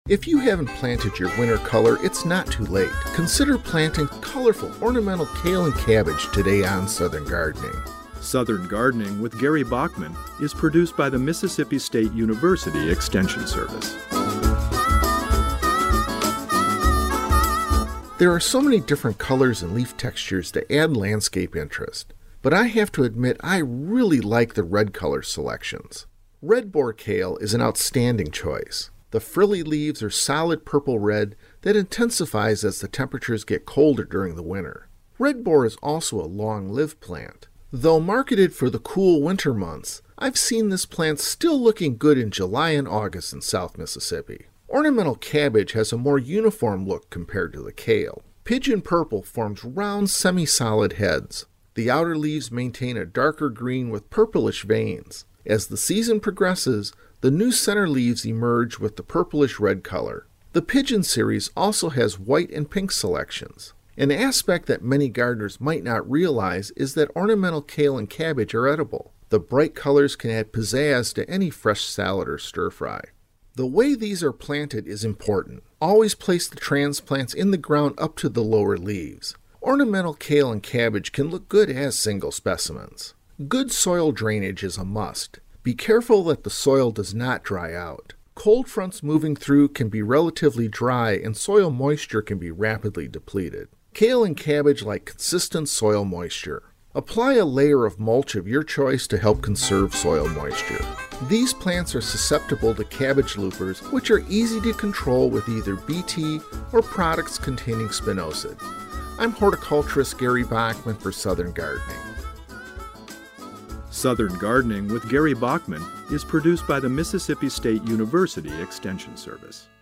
If you haven't planted your winter color, it's not too late. Consider planting colorful ornamental kale and cabbage today on Southern Gardening. Southern Gardening with Gary Bachman is produced by the Mississippi State University Extension Service. There are so many different colors and leaf textures to add landscape interest, but I have to admit I really like the red color selections. Red boar kale is an outstanding choice. The frilly leaves are solid purple red that intensifies as the temperatures get colder during the winter. Red boar is also a long-lived plant. Though marketed for the cool winter months, I've seen this plant still looking good in July and August in South Mississippi. Ornamental cabbage has a more uniform look compared to the kale. Pigeon purple forms round semi-solid heads. The outer leaves maintain a darker green with purplish veins. As the season progresses, the new center leaves emerge with the purplish red color. The Pigeon series also has white and pink selections. An aspect that many gardeners might not realize is that ornamental kale and cabbage are edible. The bright colors can add pizzazz to any fresh salad or stir-fry. The way these are planted is important. Always place the transplants in the ground up to the lower leaves. Ornamental kale and cabbage can look good as single specimens. Good soil drainage is a must. Be careful that the soil does not dry out. Cold fronts moving through can be relatively dry and soil moisture can be rapidly depleted. Kale and cabbage like consistent soil moisture. Apply a layer of mulch of your choice to help conserve soil moisture. These plants are susceptible to cabbage loopers, which are easy to control with either BT or products containing spinosad. I'm horticulturist Gary Bachman for Southern Gardening. Southern Gardening with Gary Bachman is produced by the Mississippi State University Extension Service.